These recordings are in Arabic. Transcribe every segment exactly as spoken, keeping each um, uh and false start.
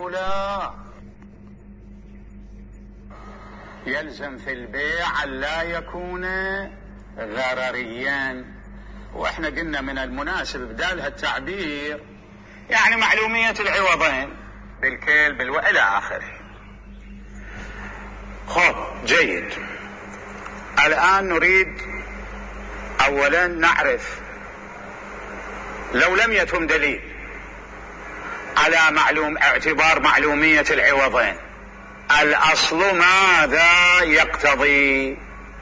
الأولى يلزم في البيع أن لا يكون ضرريا، وإحنا قلنا من المناسب بدال هالتعبير يعني معلومية العوضين بالكيل بالو إلى آخره. خب جيد. الآن نريد أولا نعرف لو لم يتم دليل على معلوم اعتبار معلومية العوضين الأصل ماذا يقتضي؟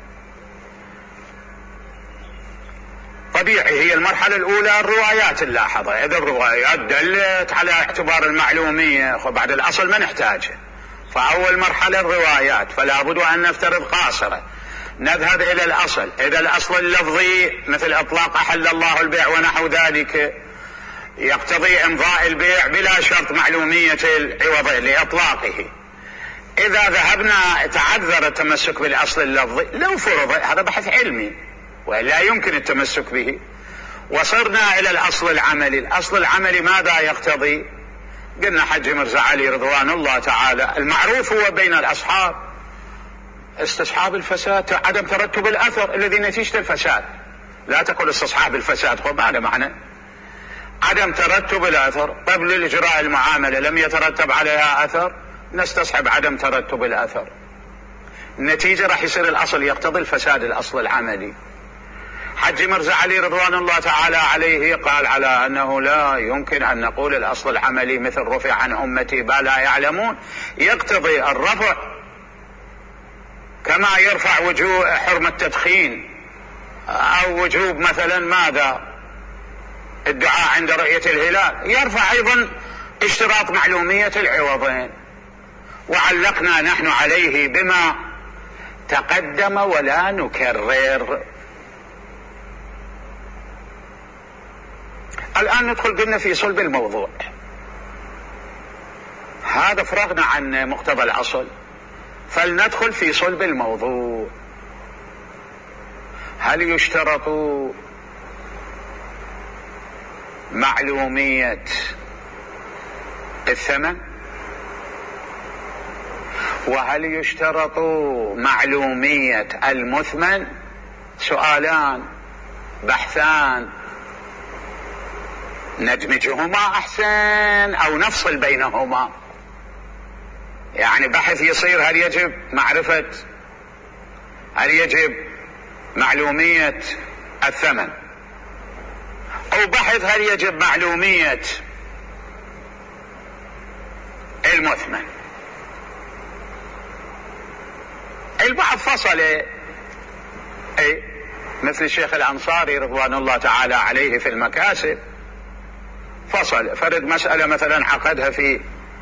طبيعي هي المرحلة الأولى الروايات اللاحظة، إذا الروايات دلت على اعتبار المعلومية بعد الأصل ما نحتاجه، فأول مرحلة الروايات، فلا بد أن نفترض قاصرة. نذهب إلى الأصل، إذا الأصل اللفظي مثل إطلاق أحل الله البيع ونحو ذلك يقتضي إمضاء البيع بلا شرط معلومية العوضين لإطلاقه. إذا ذهبنا تعذر التمسك بالأصل اللفظي لو فرض، هذا بحث علمي ولا يمكن التمسك به، وصرنا إلى الأصل العملي. الأصل العملي ماذا يقتضي؟ قلنا حج مرزا علي رضوان الله تعالى المعروف هو بين الأصحاب استصحاب الفساد، عدم ترتب الأثر الذي نتيجة الفساد. لا تقول استصحاب الفساد، هو ما له معنى. عدم ترتب الأثر قبل الإجراء المعاملة لم يترتب عليها أثر، نستصحب عدم ترتب الأثر، النتيجة راح يصير الأصل يقتضي الفساد الأصل العملي. حج مرزا علي رضوان الله تعالى عليه قال على أنه لا يمكن أن نقول الأصل العملي مثل رفع عن أمتي ما لا يعلمون، يقتضي الرفع كما يرفع وجوب حرمة التدخين أو وجوب مثلا ماذا الدعاء عند رؤية الهلال، يرفع أيضا اشتراط معلومية العوضين. وعلقنا نحن عليه بما تقدم ولا نكرر. الآن ندخل قلنا في صلب الموضوع. هذا فرغنا عن مقتضى الأصل، فلندخل في صلب الموضوع. هل يشترط معلومية الثمن؟ وهل يشترط معلومية المثمن؟ سؤالان بحثان ندمجهما أحسن أو نفصل بينهما. يعني بحث يصير هل يجب معرفة هل يجب معلومية الثمن، أو بحث هل يجب معلومية المثمن. البعض فصل اي مثل الشيخ الأنصاري رضوان الله تعالى عليه في المكاسب، فصل فرد مسألة مثلا عقدها في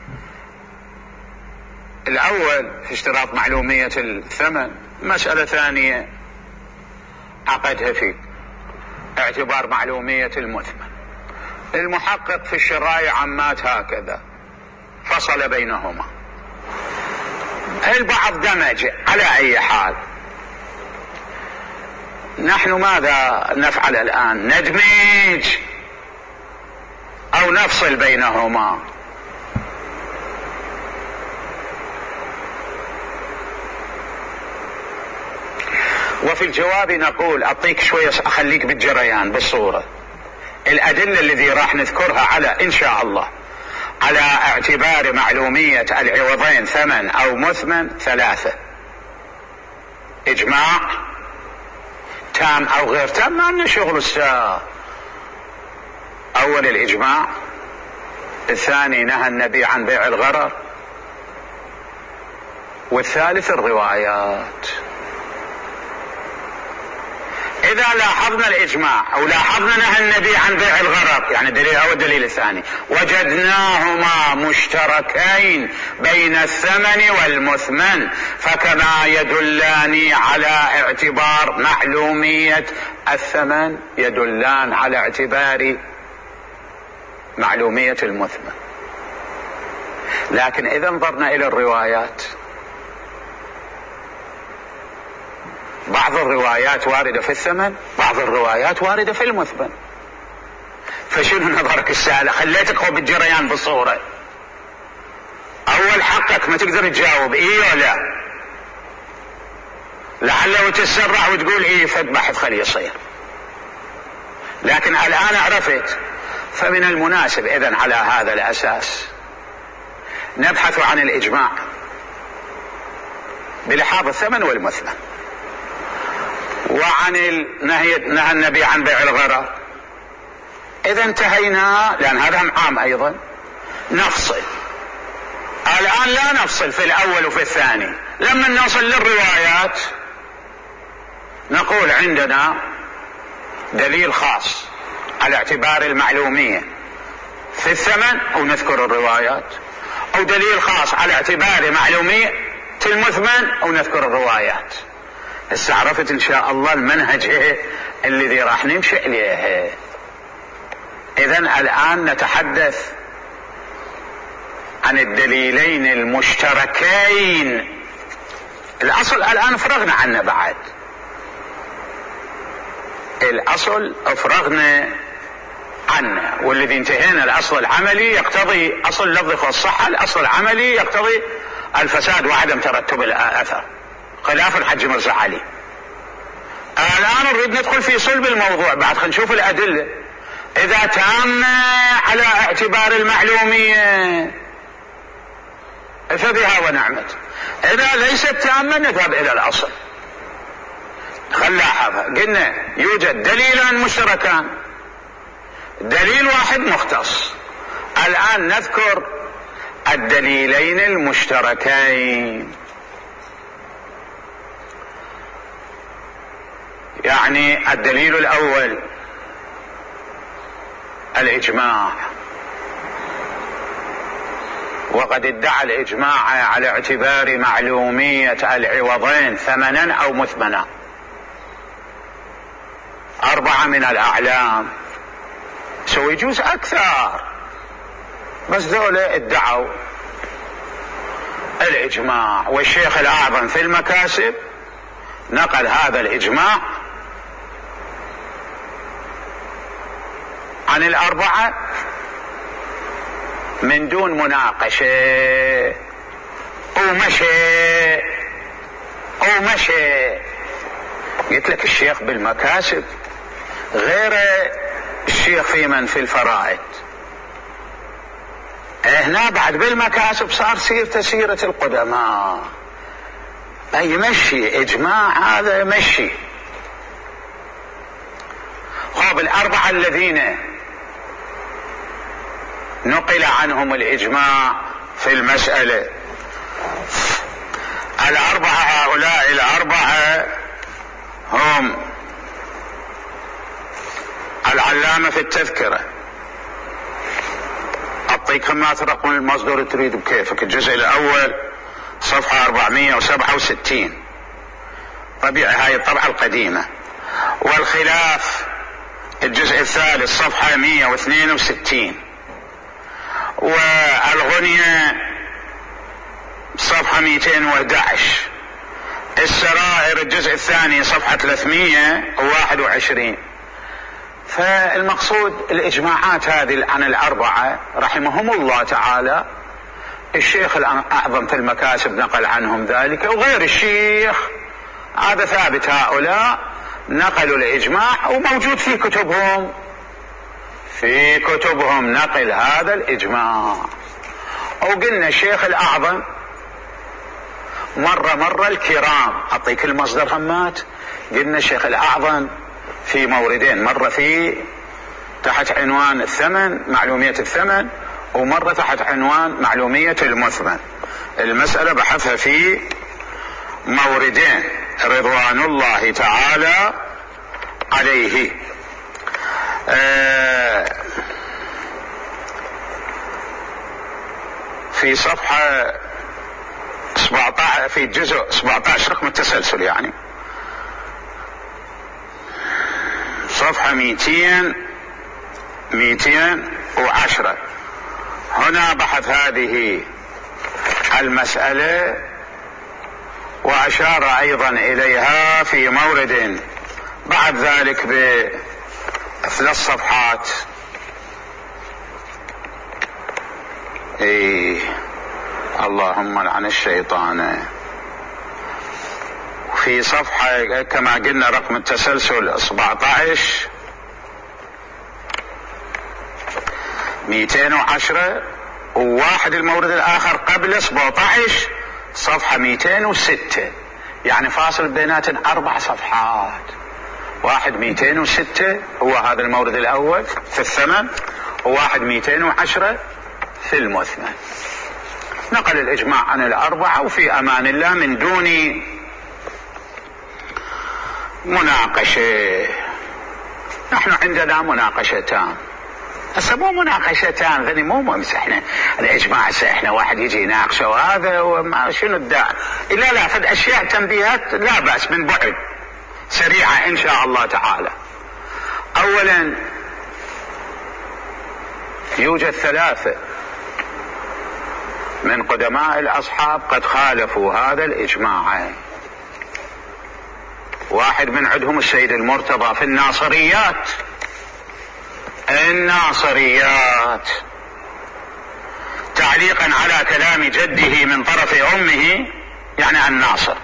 الأول في اشتراط معلومية الثمن، مسألة ثانية عقدها في اعتبار معلومية المثمن. المحقق في الشرائع عمات هكذا فصل بينهما. البعض دمج. على أي حال نحن ماذا نفعل الآن؟ ندمج أو نفصل بينهما؟ وفي الجواب نقول أعطيك شوية أخليك بالجريان بالصورة. الأدلة الذي راح نذكرها على إن شاء الله على اعتبار معلومية العوضين ثمن أو مثمن ثلاثة: إجماع تام أو غير تام، ما لنا شغل الساعة. أول الإجماع، الثاني نهى النبي عن بيع الغرر، والثالث الروايات. إذا لاحظنا الإجماع أو لاحظنا نهى النبي عن بيع الغرر، يعني دليل أو الدليل الثاني، وجدناهما مشتركين بين الثمن والمثمن، فكما يدلان على اعتبار معلومية الثمن يدلان على اعتبار معلومية المثمن. لكن إذا انظرنا إلى الروايات، بعض الروايات واردة في الثمن، بعض الروايات واردة في المثمن. فشنو نظرك السائل؟ خليتك هو بالجريان بالصورة. اول حقك ما تقدر تجاوب ايه ولا لعله تتسرع وتقول ايه فد بحث خليه يصير، لكن الان عرفت. فمن المناسب اذن على هذا الاساس نبحث عن الاجماع بلحاظ الثمن والمثمن، وعن النهي نهى النبي عن بيع الغرر. اذا انتهينا، لان هذا عام ايضا، نفصل. الان لا نفصل في الاول وفي الثاني. لما نوصل للروايات نقول عندنا دليل خاص على اعتبار المعلومية في الثمن ونذكر الروايات، او دليل خاص على اعتبار معلومية المثمن ونذكر الروايات. هسه عرفت ان شاء الله المنهج ايه الذي راح نمشي عليه. اذن الان نتحدث عن الدليلين المشتركين. الاصل الان فرغنا عنه، بعد الاصل افرغنا عنه، والذي انتهينا الاصل العملي يقتضي اصل اللفظ والصحة، الاصل العملي يقتضي الفساد وعدم ترتب الاثر، خلاف الحج مرزا علي. الان نريد ندخل في صلب الموضوع بعد، خلينا نشوف الادله. اذا تم على اعتبار المعلوميه فبها ونعمت، اذا ليست تامه نذهب الى الاصل. خل لاحظها، قلنا يوجد دليلان مشتركان، دليل واحد مختص. الان نذكر الدليلين المشتركين. يعني الدليل الاول الاجماع، وقد ادعى الاجماع على اعتبار معلومية العوضين ثمنا او مثمنا اربعة من الاعلام، سو يجوز اكثر، بس ذولا ادعوا الاجماع. والشيخ الاعظم في المكاسب نقل هذا الاجماع عن الاربعة من دون مناقشة، ومشي ومشي. قلت لك الشيخ بالمكاسب غير الشيخ في من في الفرائض. هنا بعد بالمكاسب صار سيرته سيرة القدماء، يمشي اجماع، هذا يمشي. خب الاربعة الذين نقل عنهم الاجماع في المسألة، الاربعة هؤلاء الاربعة هم العلامة في التذكرة، اعطيك خمات رقم المصدر تريد بكيفك، الجزء الاول صفحة أربعمائة وسبعة وستين، طبيعي هاي الطبعة القديمة. والخلاف الجزء الثالث صفحة مائة واثنين وستين. والغنية صفحة مئتين وأحد عشر. السرائر الجزء الثاني صفحة ثلاثمائة وواحد وعشرين. فالمقصود الإجماعات هذه عن الأربعة رحمهم الله تعالى، الشيخ الأعظم في المكاسب نقل عنهم ذلك، وغير الشيخ هذا ثابت، هؤلاء نقلوا الإجماع وموجود في كتبهم، في كتبهم نقل هذا الإجماع. وقلنا الشيخ الأعظم مرة مرة الكرام، أعطيك المصدر همات، قلنا الشيخ الأعظم في موردين، مرة في تحت عنوان الثمن، معلومية الثمن، ومرة تحت عنوان معلومية المثمن. المسألة بحثها في موردين رضوان الله تعالى عليه. آه في صفحة سبعة عشر، في جزء سبعة عشر رقم التسلسل، يعني صفحة مئتين مئتين وعشرة، هنا بحث هذه المسألة وأشار أيضا إليها في مورد بعد ذلك بثلاث صفحات. إيه اللهم لعن الشيطان. في صفحة كما قلنا رقم التسلسل سبعة عشر مئتين وعشرة، وواحد المورد الآخر قبل سبعة عشر صفحة مئتين وستة، يعني فاصل بيناتهم أربع صفحات. واحد مئتين وستة هو هذا المورد الأول في الثمن، وواحد مئتين وعشرة في المثمن. نقل الإجماع عن الأربعة وفي أمان الله من دون مناقشة. نحن عندنا مناقشتان، هسه مو مناقشتان ذني مو ممس احنا الإجماع احنا واحد يجي يناقشه وهذا وما شنو الداعي. إلا لا فد أشياء تنبيهات لا بأس من بعد سريعة إن شاء الله تعالى. أولا يوجد ثلاثة من قدماء الأصحاب قد خالفوا هذا الإجماع. واحد من عندهم السيد المرتضى في الناصريات، الناصريات تعليقا على كلام جده من طرف أمه يعني الناصر،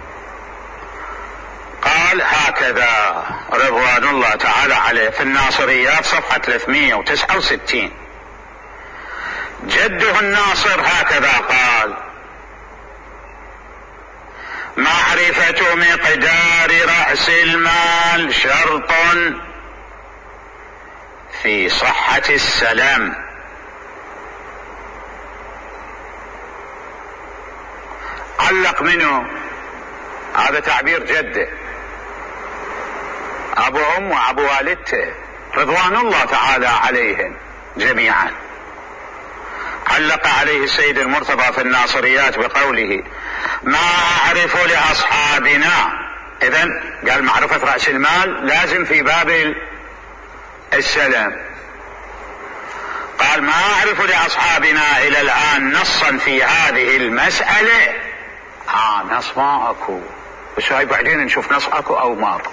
قال هكذا رضوان الله تعالى عليه في الناصريات صفحة ثلاثمئة وتسعة وستين: جده الناصر هكذا قال: معرفة مقدار رأس المال شرط في صحة السلام. علق منه هذا تعبير جده أبو أم وأبو والدته رضوان الله تعالى عليهم جميعا. علق عليه السيد المرتضى في الناصريات بقوله: ما أعرف لأصحابنا. إذن قال معرفة رأس المال لازم في باب السلام. قال: ما أعرف لأصحابنا إلى الآن نصا في هذه المسألة. آه نص ما أكو، بس هاي بعدين نشوف نص أكو أو ما أكو.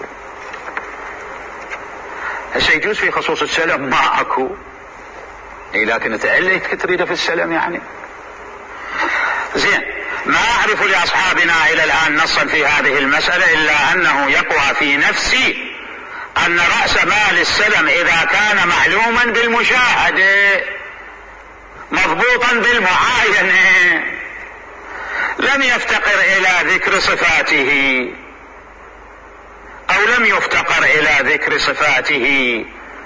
هسه يجوز في خصوص السلام ما أكو، إيه لكن تأليت تريده في السلام يعني زين. ما أعرف لأصحابنا إلى الآن نصا في هذه المسألة إلا أنه يقوى في نفسي أن رأس مال السلم إذا كان معلوما بالمشاهدة مضبوطا بالمعاينة لم يفتقر إلى ذكر صفاته أو لم يفتقر إلى ذكر صفاته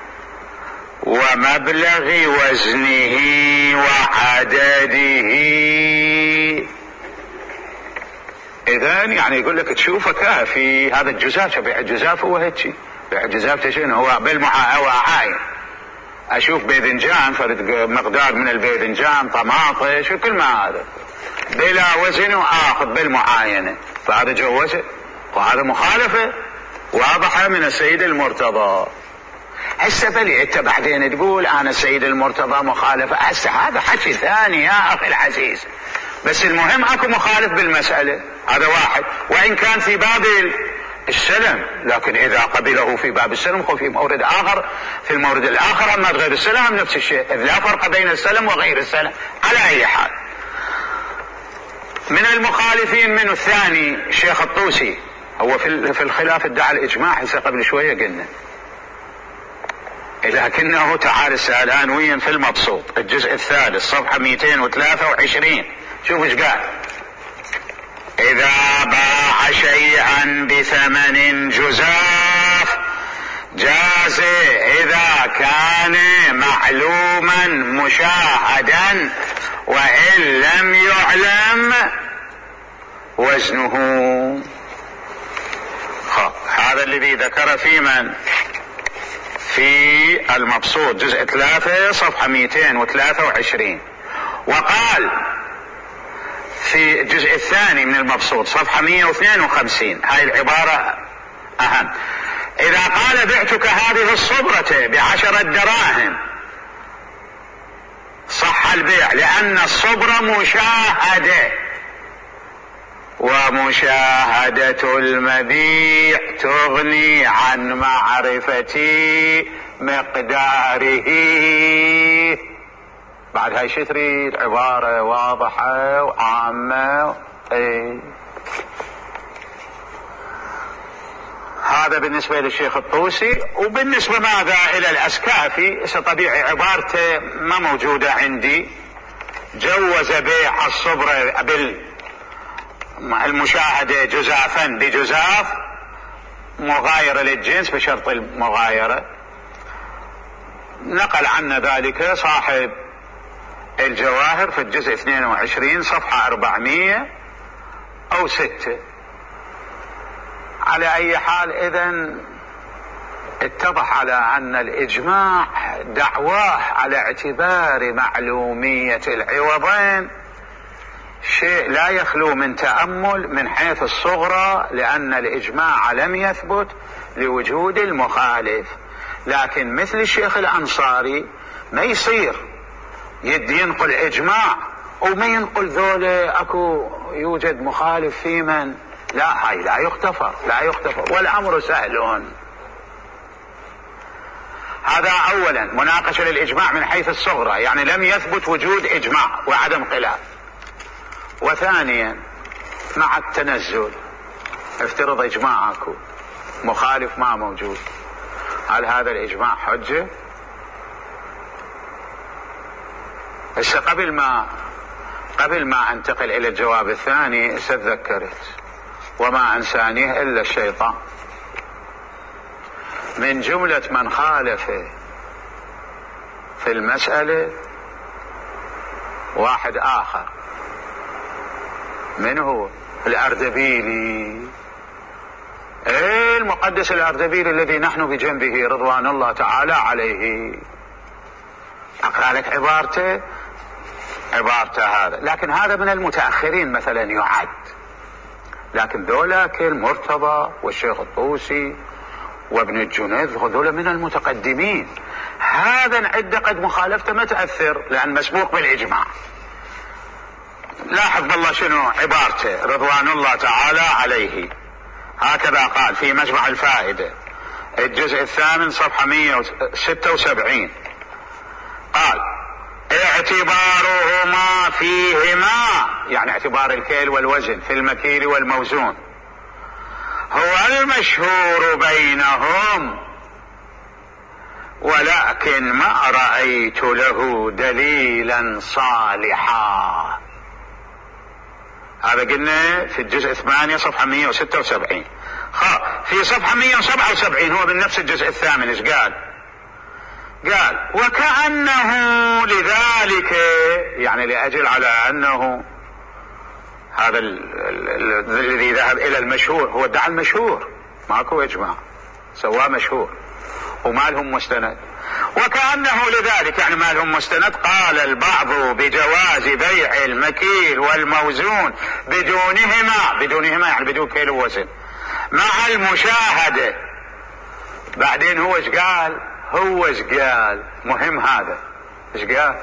ومبلغ وزنه وعدده. إذن يعني يقول لك تشوفه كافي هذا الجزاف، بيع الجزاف هو هيك، بيع الجزاف تشين هو بالمعاين. أشوف باذنجان فرد مقدار من الباذنجان طماطش وكل ما هذا بلا وزن وآخذ بالمعاينة، فهذا جوزه وهذا مخالفة واضحة من السيد المرتضى. هسه بلي انت بعدين تقول انا السيد المرتضى مخالف، هسه هذا حكي ثاني يا اخي العزيز، بس المهم اكو مخالف بالمسألة، هذا واحد. وان كان في باب السلم، لكن اذا قبله في باب السلم خو في مورد اخر، في المورد الاخر اما غير السلم نفس الشيء، اذ لا فرق بين السلم وغير السلم. على اي حال من المخالفين منه الثاني الشيخ الطوسي، هو في في الخلاف ادعى الاجماع هسه قبل شويه قلنا، لكنه تعالى السالان وين في المبسوط الجزء الثالث صفحه مئتين وثلاثة وعشرين. شوف ايش قال: اذا باع شيئا بثمن جزاف جاز اذا كان معلوما مشاهدا وان لم يعلم وزنه. هذا الذي ذكر في من في المبسوط جزء ثلاثة صفحة مئتين وثلاثة وعشرين. وقال في الجزء الثاني من المبسوط صفحة مئة واثنين وخمسين هاي العبارة أهم: إذا قال بعتك هذه الصبرة بعشرة دراهم صح البيع، لأن الصبرة مشاهدة، ومشاهدة المبيع تغني عن معرفة مقداره. بعد هاي شي تريد؟ عبارة واضحة وعامة. اي هذا بالنسبة للشيخ الطوسي. وبالنسبة ماذا إلى الأسكافي، طبيعي عبارته ما موجودة عندي. جوز بيع الصبر بالمشاهدة جزافا بجزاف مغايرة للجنس بشرط المغايرة. نقل عنا ذلك صاحب الجواهر في الجزء اثنين وعشرين صفحة أربعمية أو ستة. على أي حال إذن اتضح على أن الإجماع دعواه على اعتبار معلومية العوضين شيء لا يخلو من تأمل من حيث الصغرى، لأن الإجماع لم يثبت لوجود المخالف. لكن مثل الشيخ الأنصاري ما يصير يدي ينقل إجماع وما ينقل ذولا أكو يوجد مخالف في من، لا، هاي لا يختفر لا يختفر والأمر سهل. هذا أولا مناقشة للإجماع من حيث الصغرى، يعني لم يثبت وجود إجماع وعدم خلاف. وثانيا مع التنزل افترض إجماعك مخالف ما موجود، هل هذا الإجماع حجة؟ بس قبل ما قبل ما انتقل إلى الجواب الثاني تذكرت وما أنسانيه إلا الشيطان. من جملة من خالف في المسألة واحد آخر، من هو؟ الأردبيلي. ايه المقدس الأردبيلي الذي نحن بجنبه رضوان الله تعالى عليه. أقرأ لك عبارته عبارته هذا، لكن هذا من المتأخرين مثلا يعد، لكن ذولاك المرتضى والشيخ الطوسي وابن الجنيد هذول من المتقدمين. هذا نعد قد مخالفته ما تأثر لأن مسبوق بالإجماع. لاحظ بالله شنو عبارته رضوان الله تعالى عليه. هكذا قال في مجمع الفائدة الجزء الثامن صفحة مئة وستة وسبعين، قال: اعتبارهما فيهما، يعني اعتبار الكيل والوزن في المكيل والموزون، هو المشهور بينهم، ولكن ما رأيت له دليلا صالحا. هذا قلنا في الجزء الثاني صفحة مئة وستة وسبعين. في صفحة مئة وسبعة وسبعين هو من نفس الجزء الثامن ايش قال؟ قال: وكأنه لذلك، يعني لأجل على أنه هذا الذي ذهب إلى المشهور هو ادعى المشهور، ماكو إجماع، سواه مشهور وما لهم مستند. وكأنه لذلك يعني ما لهم مستند، قال البعض بجواز بيع المكيل والموزون بدونهما، بدونهما يعني بدون كيل ووزن، مع المشاهدة. بعدين هو ايش قال؟ هو ايش قال؟ مهم هذا ايش قال؟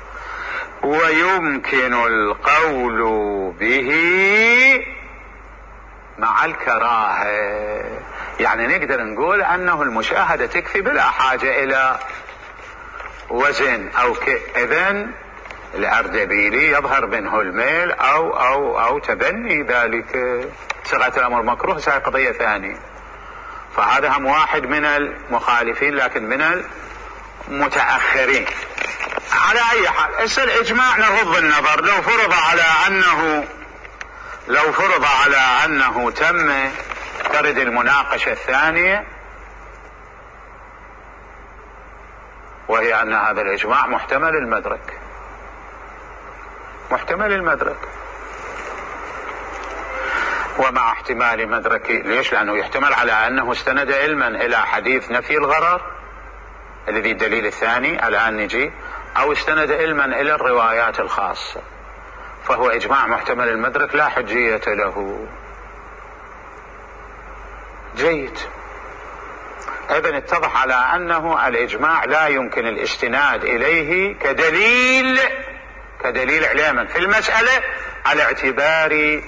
ويمكن القول به مع الكراهة، يعني نقدر نقول انه المشاهدة تكفي بلا حاجة الى وزن او ك... اذن الأردبيلي يظهر منه الميل او او او تبني ذلك. صيغة الامر مكروه هذه قضية ثانية، فهذا هم واحد من المخالفين لكن من المتأخرين. على اي حال اس الاجماع نغض النظر، لو فرض على انه لو فرض على انه تم ترد المناقشة الثانية، وهي ان هذا الاجماع محتمل المدرك، محتمل المدرك. ومع احتمال مدرك ليش؟ لانه يحتمل على انه استند علما الى حديث نفي الغرر الذي الدليل الثاني الان نجي، او استند علما الى الروايات الخاصة، فهو اجماع محتمل المدرك لا حجية له. جيد. اذن اتضح على انه الاجماع لا يمكن الاستناد اليه كدليل كدليل علما في المسألة على اعتبار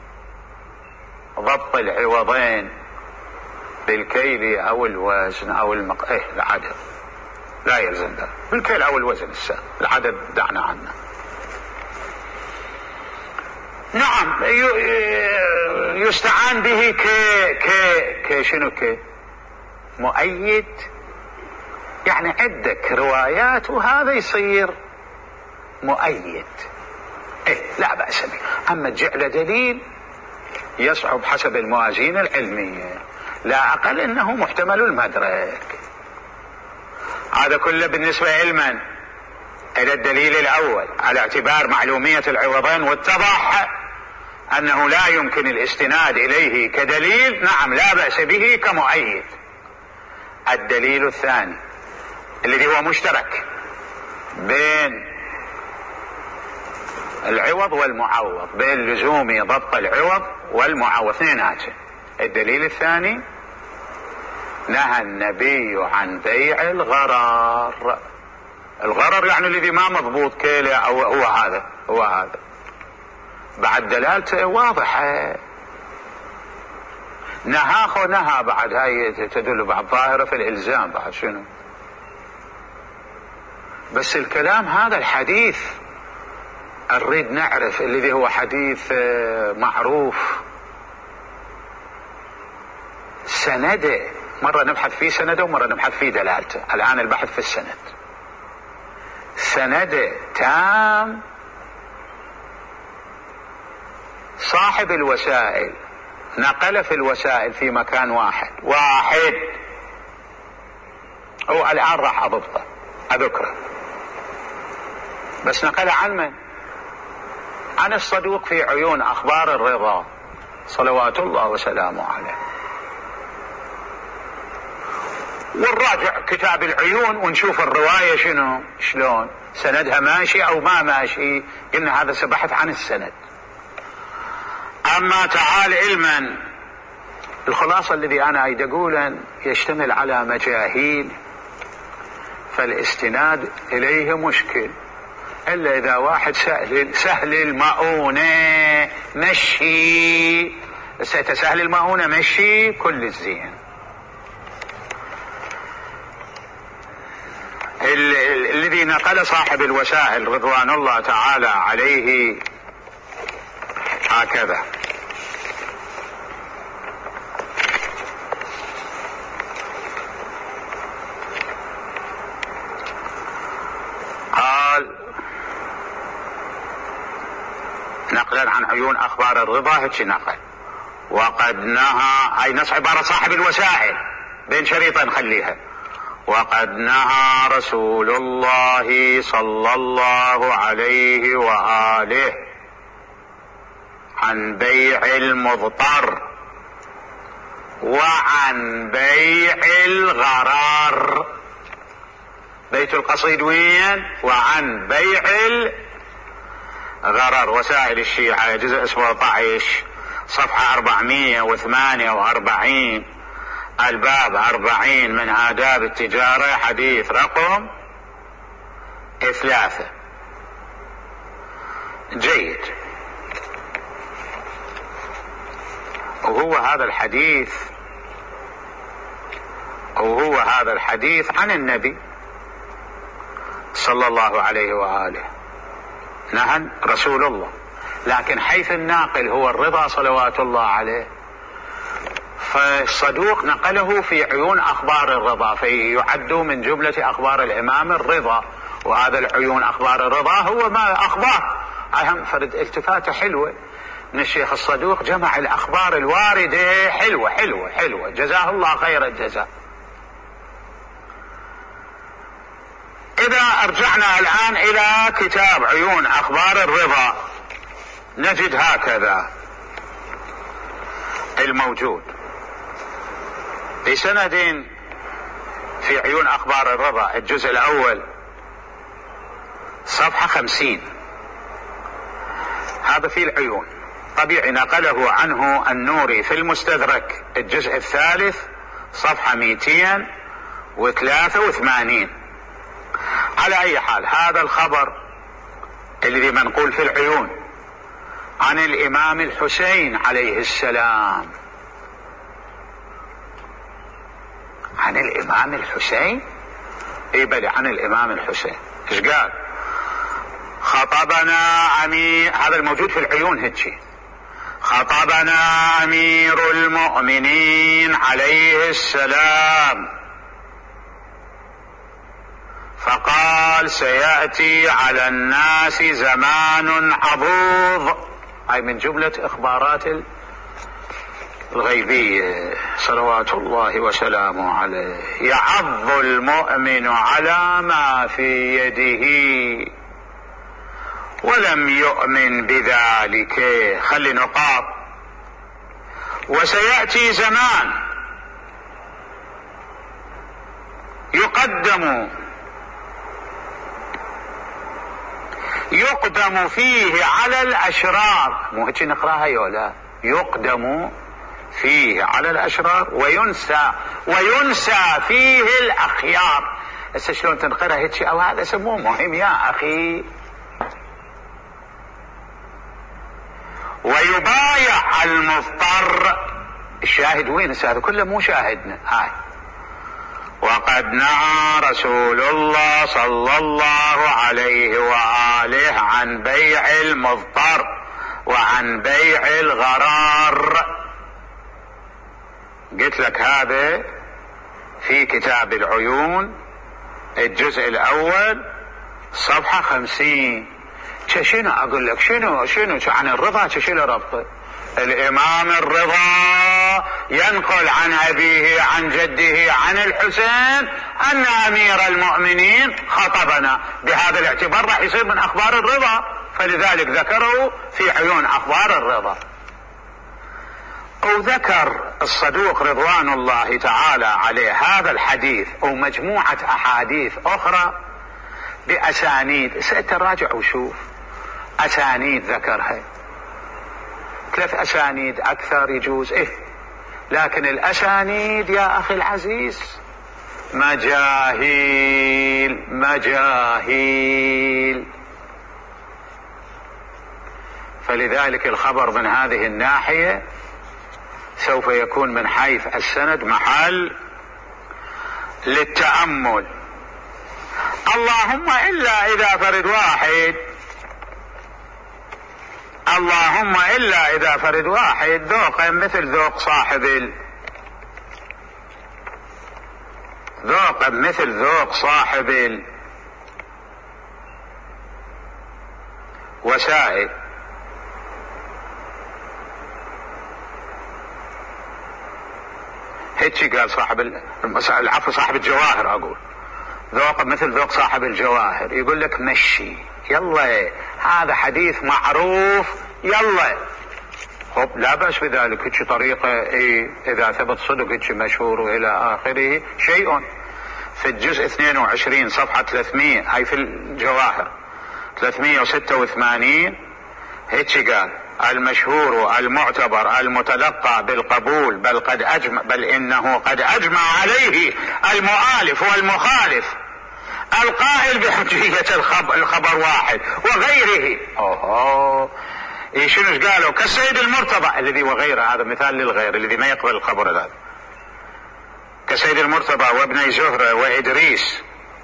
ضبط العوضين بالكيل او الوزن او المق... إيه العدد، لا يلزم ذلك. بالكيل أو الوزن السائل، العدد دعنا عنه. نعم يستعان به ك ك ك شنو ك مؤيد، يعني عندك روايات وهذا يصير مؤيد، إيه لا بأس به. أما جعل دليل يصعب حسب الموازين العلمية، لا أقل أنه محتمل المدرك. هذا كله بالنسبة علما إلى الدليل الأول على اعتبار معلومية العوضين، واتضح أنه لا يمكن الاستناد إليه كدليل، نعم لا بأس به كمؤيد. الدليل الثاني الذي هو مشترك بين العوض والمعوض، بين لزوم ضبط العوض والمعوض اثنيناتهم. الدليل الثاني نهى النبي عن بيع الغرار. الغرر يعني الذي ما مضبوط كيله، أو هو هذا هو هذا بعد دلالته واضحة. نهاخ ونهى بعد، هاي تدل بعد ظاهرة في الإلزام بعد شنو. بس الكلام هذا الحديث نريد نعرف الذي هو حديث معروف سنده، مرة نبحث فيه سنده ومرة نبحث فيه دلالته. الآن البحث في السند. سنده تام، صاحب الوسائل نقل في الوسائل في مكان واحد واحد هو الآن راح أضبطه أذكره، بس نقل عن من؟ عن الصدوق في عيون أخبار الرضا صلوات الله وسلامه عليه. والراجع كتاب العيون ونشوف الرواية شنو شلون سندها ماشي أو ما ماشي. قلنا هذا سبحث عن السند. أما تعال علما، الخلاصة الذي أنا أريد أقوله يشتمل على مجاهيل، فالاستناد إليه مشكل، إلا إذا واحد سهل, سهل المؤونة مشي، سهل المؤونة مشي كل الزين. الذي نقل صاحب الوسائل رضوان الله تعالى عليه هكذا: قال نقلا عن عيون أخبار الرضا، هيك نقل: وقد نهى، أي نص عبارة صاحب الوسائل بين شريطين خليها: وقد نهى رسول الله صلى الله عليه وآله عن بيع المضطر وعن بيع الغرار. بيت القصيد وين؟ وعن بيع الغرار. وسائل الشيعة جزء سبعة عشر صفحة أربعمائة وثمانية وأربعين، الباب أربعين من آداب التجارة، حديث رقم ثلاثة. جيد. وهو هذا الحديث وهو هذا الحديث عن النبي صلى الله عليه وآله، نهى رسول الله، لكن حيث الناقل هو الرضا صلوات الله عليه، فالصدوق نقله في عيون أخبار الرضا، فيعد من جملة أخبار الإمام الرضا، وهذا العيون أخبار الرضا هو ما أخبار. أهم فرد التفاتة حلوة من الشيخ الصدوق، جمع الأخبار الواردة حلوة حلوة حلوة، جزاه الله خير الجزاء. إذا أرجعنا الآن إلى كتاب عيون أخبار الرضا نجد هكذا الموجود بسند في عيون أخبار الرضا الجزء الأول صفحة خمسين. هذا في العيون، طبيعي نقله عنه النوري في المستدرك الجزء الثالث صفحة مئتين وثلاثة وثمانين. على أي حال، هذا الخبر الذي منقول في العيون عن الإمام الحسين عليه السلام، عن الإمام الحسين اي بلي عن الامام الحسين. ايش قال؟ خطبنا امير، هذا الموجود في العيون هيك، خطبنا امير المؤمنين عليه السلام فقال سيأتي على الناس زمان عضوض، اي من جملة اخبارات الغيبية صلوات الله وسلامه عليه، يعض المؤمن على ما في يده ولم يؤمن بذلك. خلي نقاط. وسيأتي زمان يقدم يقدم فيه على الأشرار، مو هيك نقراها يولا، يقدم فيه على الأشرار وينسى وينسى فيه الأخيار. هسه شلون تنقرها هيك؟ أو هذا سموه مهم يا أخي. ويبايع المضطر، الشاهد وين هذا كله؟ مو شاهدنا هاي. وقد نهى رسول الله صلى الله عليه وآله عن بيع المضطر وعن بيع الغرار. قلت لك هذا في كتاب العيون الجزء الأول صفحة خمسين. شنو أقول لك؟ شنو شنو عن الرضا؟ شنو ربطه؟ الإمام الرضا ينقل عن أبيه عن جده عن الحسين أن أمير المؤمنين خطبنا، بهذا الاعتبار راح يصير من أخبار الرضا، فلذلك ذكره في عيون أخبار الرضا. وذكر الصدوق رضوان الله تعالى عليه هذا الحديث ومجموعة أحاديث أخرى بأسانيد. سأتراجع وشوف أسانيد ذكرها، ثلاث أسانيد أكثر يجوز إيه، لكن الأسانيد يا أخي العزيز مجاهيل مجاهيل. فلذلك الخبر من هذه الناحية سوف يكون من حيث السند محل للتأمل. اللهم إلا إذا فرد واحد اللهم إلا إذا فرد واحد ذوقا مثل ذوق صاحب ال... ذوقا مثل ذوق صاحب الوسائل. هيك قال صاحب العفو صاحب الجواهر، أقول ذوق مثل ذوق صاحب الجواهر. يقول لك مشي يلا، هذا حديث معروف يلا، خب لا بأس بذلك. هيك طريقة إيه إذا ثبت صدق هيك مشهور وإلى آخره شيء. في الجزء اثنين وعشرين صفحة ثلاثمائة، هاي في الجواهر ثلاثمائة وستة وثمانين، هيك قال المشهور المعتبر المتلقى بالقبول بل قد أجمع بل إنه قد أجمع عليه المؤالف والمخالف القائل بحجية الخبر, الخبر واحد وغيره. أوه إيه شنو قالوا؟ كالسيد المرتضى الذي وغيره، هذا مثال للغير الذي ما يقبل الخبر هذا، كسيد المرتضى وابني زهرة وإدريس،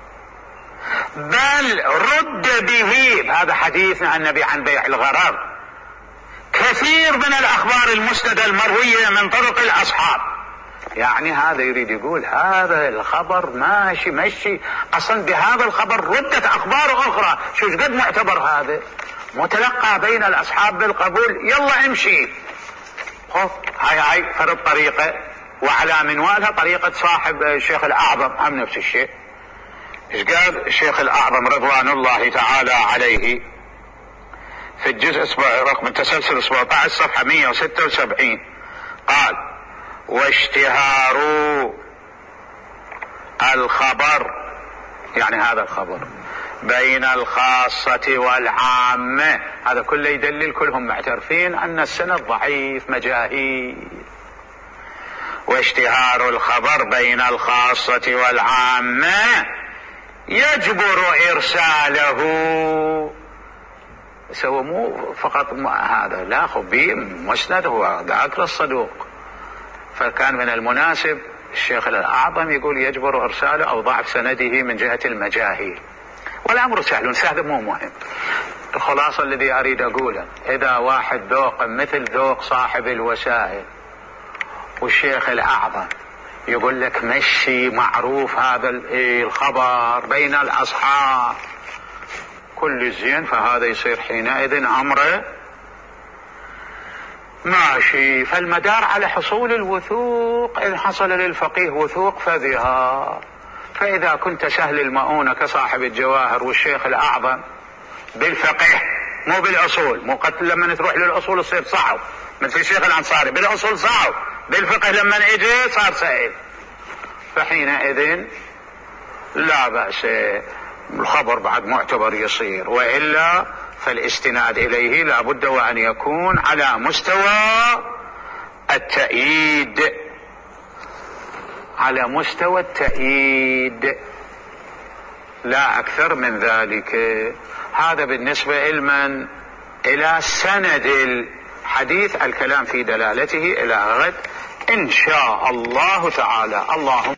بل رد به، هذا حديث عن النبي عن بيع الغرار، كثير من الأخبار المسندة المروية من طرق الأصحاب. يعني هذا يريد يقول هذا الخبر ماشي ماشي أصلا، بهذا الخبر ردت أخبار أخرى. شو قد معتبر هذا؟ متلقى بين الأصحاب بالقبول، يلا امشي. خب هاي هاي فرض طريقة، وعلى منوالها طريقة صاحب الشيخ الأعظم هم نفس الشيء. ايش قال الشيخ الأعظم رضوان الله تعالى عليه في الجزء رقم التسلسل سبعة عشر صفحة مئة وستة وسبعين؟ قال واشتهار الخبر، يعني هذا الخبر بين الخاصة والعامة، هذا كله يدلل كلهم معترفين أن السند ضعيف مجاهيل. واشتهار الخبر بين الخاصة والعامة يجبر إرساله. سوى مو فقط هذا، لا خبي مسند هو ذاك الصدوق، فكان من المناسب الشيخ الأعظم يقول يجبر إرساله أو ضعف سنده من جهة المجاهيل، والأمر سهل سهل مو مهم. الخلاصة الذي أريد أقوله، إذا واحد ذوق مثل ذوق صاحب الوسائل والشيخ الأعظم يقول لك مشي معروف هذا الخبر بين الأصحاب كل زين، فهذا يصير حينئذ أمره ماشي. فالمدار على حصول الوثوق، إن حصل للفقيه وثوق فبها. فإذا كنت سهل المؤونة كصاحب الجواهر والشيخ الأعظم بالفقه مو بالأصول، مو قد لما تروح للأصول يصير صعب مثل الشيخ الأنصاري، بالأصول صعب، بالفقه لما اجي صار سهل، فحينئذ لا بأس، الخبر بعد معتبر يصير. وإلا فالاستناد إليه لا بد وأن يكون على مستوى التأييد، على مستوى التأييد لا أكثر من ذلك. هذا بالنسبة لمن إلى سند الحديث، الكلام في دلالته إلى غد إن شاء الله تعالى. اللهم